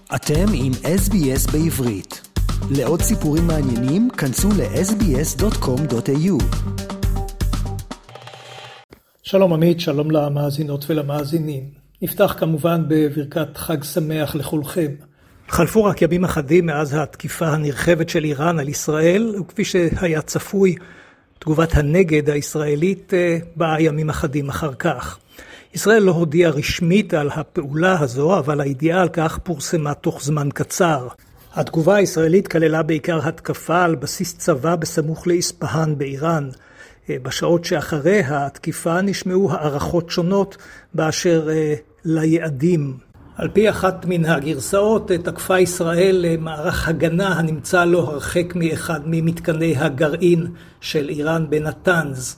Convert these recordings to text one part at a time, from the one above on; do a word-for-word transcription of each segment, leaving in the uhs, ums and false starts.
אתם עם אס בי אס בעברית. לעוד סיפורים מעניינים, כנסו ל-אס בי אס דוט קום דוט איי יו. שלום עמית, שלום למאזינות ולמאזינים. נפתח כמובן בברכת חג שמח לכולכם. חלפו רק ימים אחדים מאז התקיפה הנרחבת של איראן על ישראל, וכפי שהיה צפוי, תגובת הנגד הישראלית באה ימים אחדים אחר כך. ישראל לא הודיעה רשמית על הפעולה הזו, אבל הידיעה על כך פורסמה תוך זמן קצר. התגובה הישראלית כללה בעיקר התקפה על בסיס צבא בסמוך לאספהאן באיראן. בשעות שאחרי התקיפה נשמעו הערכות שונות באשר ליעדים. על פי אחת מן הגרסאות תקפה ישראל מערך הגנה הנמצא לא הרחק מאחד ממתקני הגרעין של איראן בנתנז.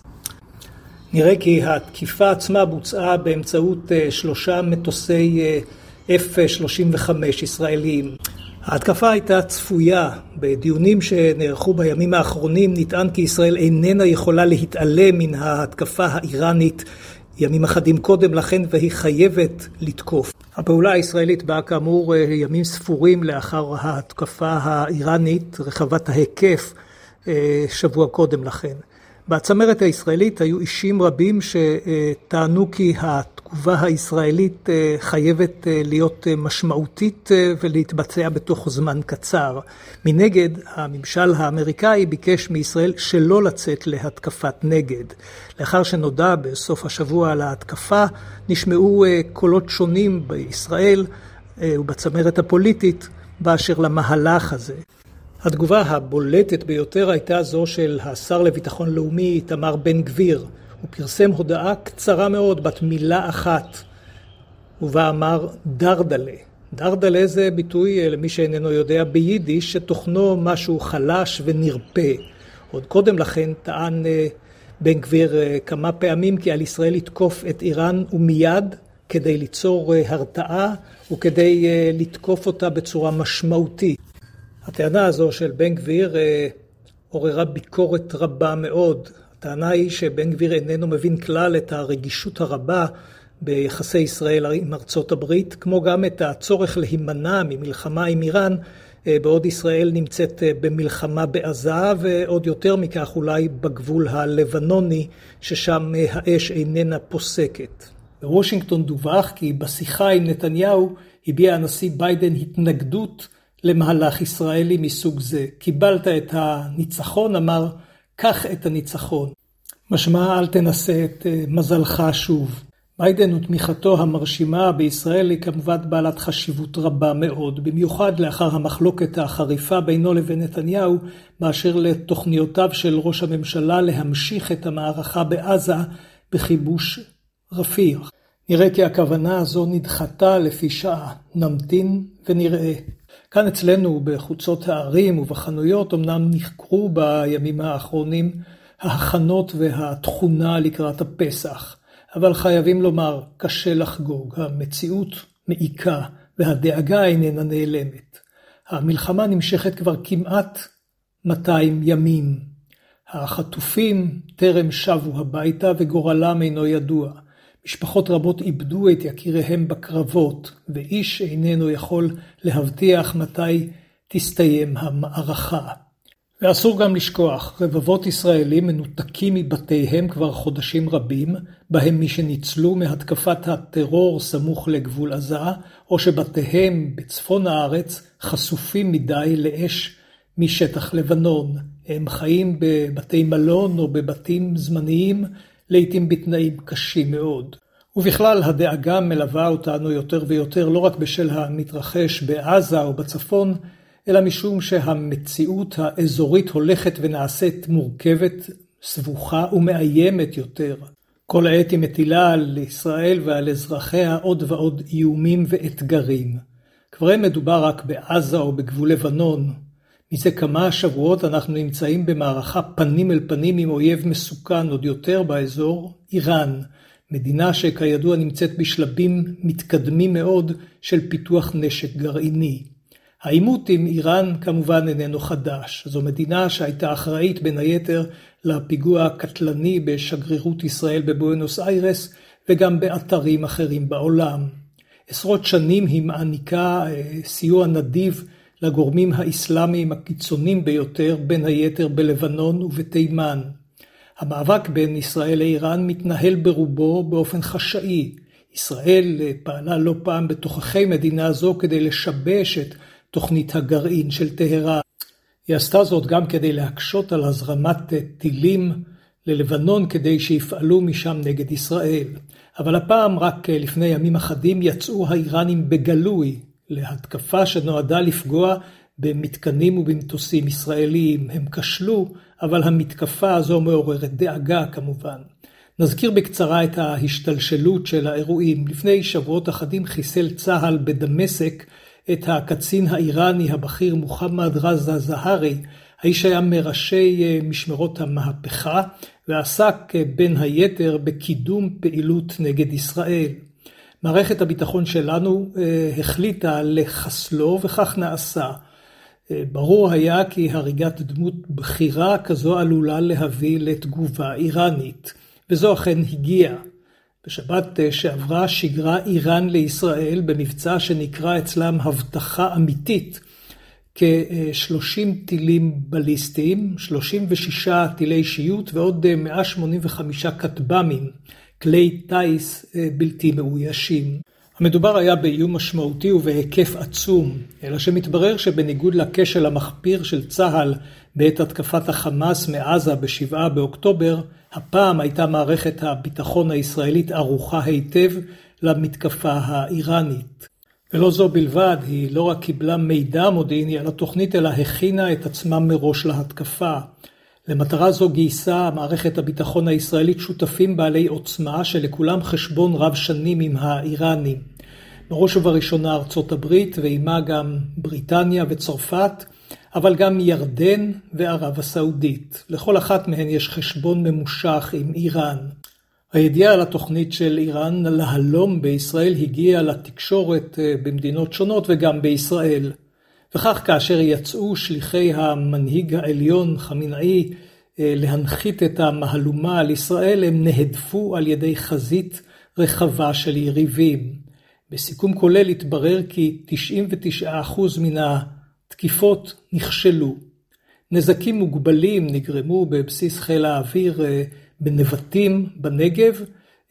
נראה כי התקיפה עצמה בוצעה באמצעות שלושה מטוסי אף שלושים וחמש ישראליים. ההתקפה הייתה צפויה. בדיונים שנערכו בימים האחרונים נטען כי ישראל איננה יכולה להתעלם מן ההתקפה האיראנית ימים אחדים קודם לכן, והיא חייבת לתקוף. הפעולה הישראלית באה כאמור ימים ספורים לאחר ההתקפה האיראנית רחבת ההיקף שבוע קודם לכן. בצמרת הישראלית היו אישים רבים שטענו כי התגובה הישראלית חייבת להיות משמעותית ולהתבצע בתוך זמן קצר. מנגד, הממשל האמריקאי ביקש מישראל שלא לצאת להתקפת נגד. לאחר שנודע בסוף השבוע על ההתקפה, נשמעו קולות שונים בישראל ובצמרת הפוליטית באשר למהלך הזה. התגובה הבולטת ביותר הייתה זו של השר לביטחון לאומי איתמר בן גביר. הוא פרסם הודעה קצרה מאוד בת מילה אחת, ובה אמר דרדלה. דרדלה זה ביטוי למי שאיננו יודע ביידיש שתוכנו משהו חלש ונרפה. עוד קודם לכן טען בן גביר כמה פעמים כי על ישראל לתקוף את איראן ומיד כדי ליצור הרתעה וכדי לתקוף אותה בצורה משמעותית. הטענה הזו של בן גביר אה, עוררה ביקורת רבה מאוד. הטענה היא שבן גביר איננו מבין כלל את הרגישות הרבה ביחסי ישראל עם ארצות הברית, כמו גם את הצורך להימנע ממלחמה עם איראן, אה, בעוד ישראל נמצאת אה, במלחמה בעזה, ועוד יותר מכך אולי בגבול הלבנוני, ששם אה, האש איננה פוסקת. בוושינגטון דווח כי בשיחה עם נתניהו הביע הנשיא ביידן התנגדות למהלך ישראלי מסוג זה. קיבלת את הניצחון, אמר, קח את הניצחון. משמע אל תנסה את מזלך שוב. ביידן ותמיכתו המרשימה בישראל היא כמובן בעלת חשיבות רבה מאוד, במיוחד לאחר המחלוקת החריפה בינו לבין נתניהו, באשר לתוכניותיו של ראש הממשלה להמשיך את המערכה בעזה בכיבוש רפיח. נראה כי הכוונה הזו נדחתה לפי שעה. נמתין ונראה. כאן אצלנו בחוצות הערים ובחנויות אמנם נחקרו בימים האחרונים ההכנות והתכונה לקראת הפסח. אבל חייבים לומר, קשה לחגוג. המציאות מעיקה והדאגה איננה נעלמת. המלחמה נמשכת כבר כמעט מאתיים ימים. החטופים טרם שבו הביתה וגורלם אינו ידוע. משפחות רבות איבדו את יקיריהם בקרבות, ואיש איננו יכול להבטיח מתי תסתיים המערכה. ואסור גם לשכוח, רבבות ישראלים מנותקים מבתיהם כבר חודשים רבים, בהם מי שניצלו מהתקפת הטרור סמוך לגבול עזה, או שבתיהם בצפון הארץ חשופים מדי לאש משטח לבנון. הם חיים בבתי מלון או בבתים זמניים, לעתים בתנאים קשים מאוד. ובכלל הדאגה מלווה אותנו יותר ויותר לא רק בשל המתרחש בעזה או בצפון, אלא משום שהמציאות האזורית הולכת ונעשית מורכבת, סבוכה ומאיימת יותר. כל העת היא מטילה על ישראל ועל אזרחיה עוד ועוד איומים ואתגרים. כבר אין מדובר רק בעזה או בגבול לבנון. מזה כמה שבועות אנחנו נמצאים במערכה פנים אל פנים עם אויב מסוכן עוד יותר באזור, איראן, מדינה שכידוע נמצאת בשלבים מתקדמים מאוד של פיתוח נשק גרעיני. העימות עם איראן כמובן איננו חדש. זו מדינה שהייתה אחראית בין היתר לפיגוע הקטלני בשגרירות ישראל בבואנוס איירס וגם באתרים אחרים בעולם. עשרות שנים היא מעניקה סיוע נדיב לגורמים האסלאמיים הקיצוניים ביותר, בין היתר בלבנון ובתימן. המאבק בין ישראל לאיראן מתנהל ברובו באופן חשאי. ישראל פעלה לא פעם בתוככי מדינה זו כדי לשבש את תוכנית הגרעין של טהרן. היא עשתה זאת גם כדי להקשות על הזרמת טילים ללבנון כדי שיפעלו משם נגד ישראל. אבל הפעם רק לפני ימים אחדים יצאו האיראנים בגלוי להתקפה שנועדה לפגוע במתקנים ובמטוסים ישראליים. הם כשלו, אבל המתקפה הזו מעוררת דאגה כמובן. נזכיר בקצרה את ההשתלשלות של האירועים. לפני שבועות אחדים חיסל צה"ל בדמשק את הקצין האיראני הבכיר מוחמד רזה זהרי. האיש היה מראשי משמרות המהפכה ועסק בין היתר בקידום פעילות נגד ישראל. מערכת הביטחון שלנו החליטה לחסלו וכך נעשה. ברור היה כי הריגת דמות בכירה כזו עלולה להביא לתגובה איראנית, וזו אכן הגיעה. בשבת שעברה שיגרה איראן לישראל במבצע שנקרא אצלם הבטחה אמיתית, כ-שלושים טילים בליסטיים, שלושים ושישה טילי שיוט ועוד מאה שמונים וחמישה כטב"מים, כלי טייס בלתי מאוישים. המדובר היה באיום משמעותי ובהיקף עצום, אלא שמתברר שבניגוד לכשל המחפיר של צה"ל בעת התקפת החמאס מעזה בשבעה באוקטובר, הפעם הייתה מערכת הביטחון הישראלית ערוכה היטב למתקפה האיראנית. ולא זו בלבד, היא לא רק קיבלה מידע מודיעיני על התוכנית, אלא הכינה את עצמה מראש להתקפה. למטרה זו גייסה מערכת הביטחון הישראלית שותפים בעלי עוצמה שלכולם חשבון רב שנים עם האיראנים. בראש ובראשונה ארצות הברית ועימה גם בריטניה וצרפת, אבל גם ירדן וערב הסעודית. לכל אחת מהן יש חשבון ממושך עם איראן. הידיעה על התוכנית של איראן להלום בישראל הגיעה לתקשורת במדינות שונות וגם בישראל. וכך כאשר יצאו שליחי המנהיג העליון חמינאי להנחית את המהלומה על ישראל, הם נהדפו על ידי חזית רחבה של יריבים. בסיכום כולל התברר כי תשעים ותשעה אחוז מן התקיפות נכשלו. נזקים מוגבלים נגרמו בבסיס חיל האוויר בנבטים בנגב,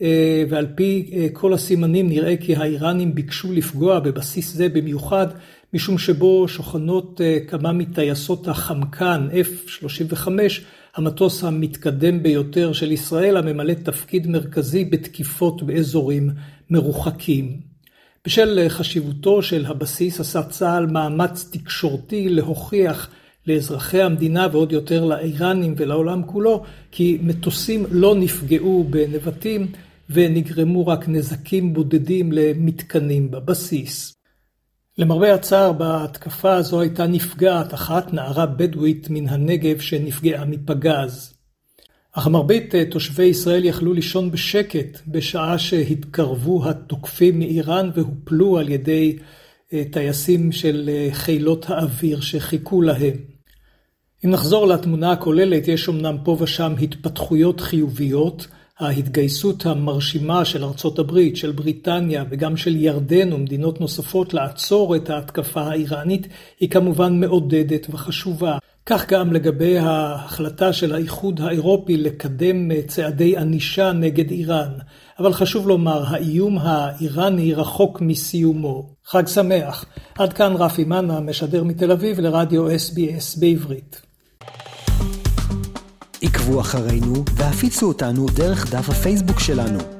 ועל פי כל הסימנים נראה כי האיראנים ביקשו לפגוע בבסיס זה במיוחד, משום שבו שוכנות כמה מטייסות החמקן אף שלושים וחמש, המטוס המתקדם ביותר של ישראל, הממלא תפקיד מרכזי בתקיפות באזורים מרוחקים. בשל חשיבותו של הבסיס עשה צה"ל מאמץ תקשורתי להוכיח לאזרחי המדינה ועוד יותר לאיראנים ולעולם כולו, כי מטוסים לא נפגעו בנבטים ונגרמו רק נזקים בודדים למתקנים בבסיס. למרבה הצער, בהתקפה הזו הייתה נפגעת אחת, נערה בדואית מן הנגב שנפגעה מפגז. אך מרבית תושבי ישראל יכלו לישון בשקט בשעה שהתקרבו התוקפים מאיראן והופלו על ידי טייסים של חילות האוויר שחיכו להם. אם נחזור לתמונה הכוללת, יש אמנם פה ושם התפתחויות חיוביות. ההתגייסות המרשימה של ארצות הברית, של בריטניה וגם של ירדן ומדינות נוספות לעצור את ההתקפה האיראנית היא כמובן מעודדת וחשובה. כך גם לגבי ההחלטה של האיחוד האירופי לקדם צעדי ענישה נגד איראן. אבל חשוב לומר, האיום האיראני רחוק מסיומו. חג שמח. עד כאן רפי מנה, משדר מתל אביב לרדיו אס בי אס בעברית. עקבו אחרינו והפיצו אותנו דרך דף הפייסבוק שלנו.